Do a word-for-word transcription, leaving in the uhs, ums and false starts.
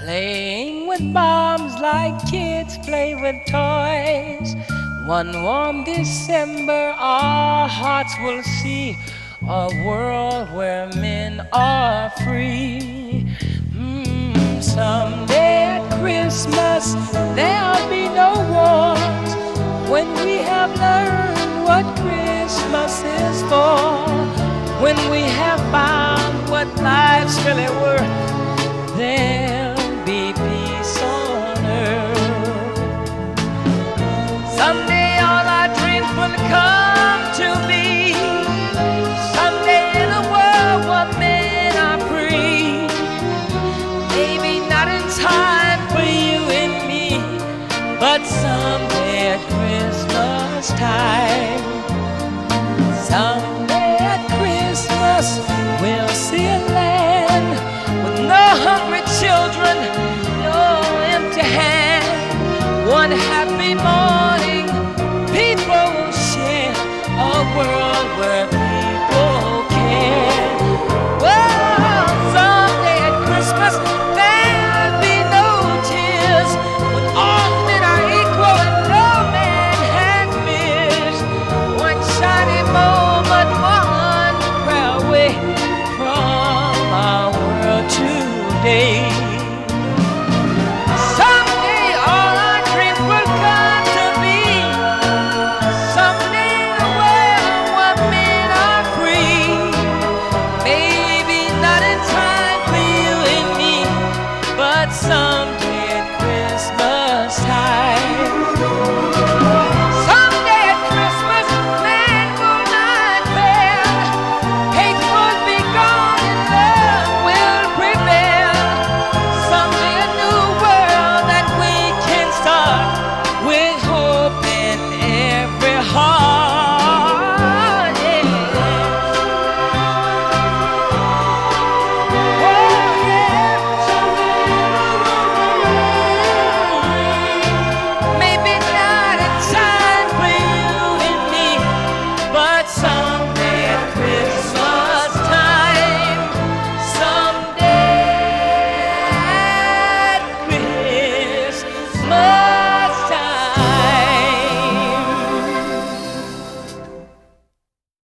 playing with bombs like kids play with toys. One warm December, our hearts will see a world where men are free. Mm, someday at Christmas, there'll be no wars when we have learned what Christmas is for. When we have found what life's really worth, there'll be peace on earth. Someday all our dreams will come to be. Someday in a world where men are free. Maybe not in time for you and me, but someday at Christmas time. Someday at Christmas we'll see a land with no hungry children, no empty hand. One happy moment